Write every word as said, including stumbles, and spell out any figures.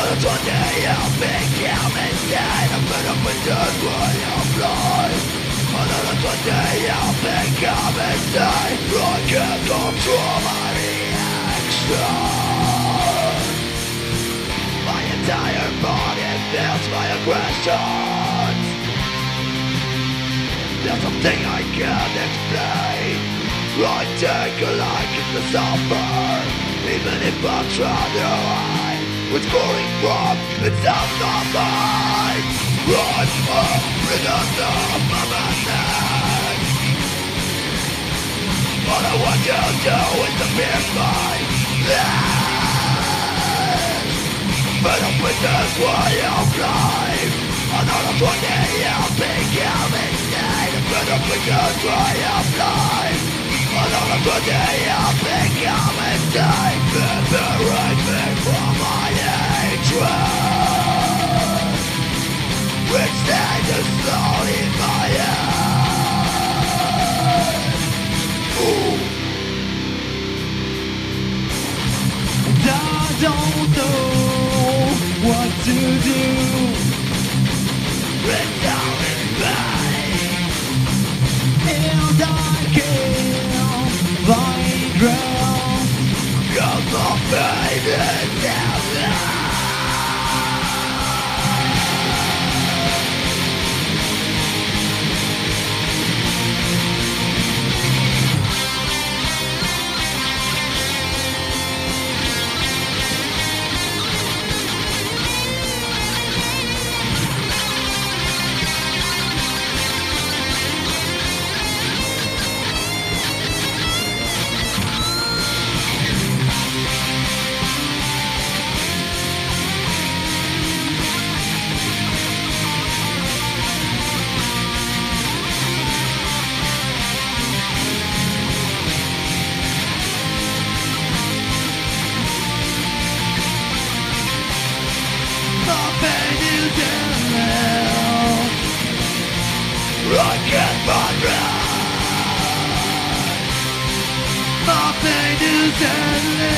Another day I'll become insane. I'm fed up with the way of life. Another day I'll become insane. I can't control my reaction. My entire body feels my aggressions. There's something I can't explain. I take a liking to suffer, even if I'm trying to hide what's going wrong inside my mind. I'm a prisoner of my mind. All I want to do is to fear my life. Fed up with this way of life. Another twenty I'll become insane. Fed up with this way of life. Another twenty I'll become insane. Liberate me from my hatred, which stands as slow in my head. Ooh. And I don't know what to do. It's all in vain. And I can't find ground. 'Cause my pain is down. I can't find rest. My pain is endless.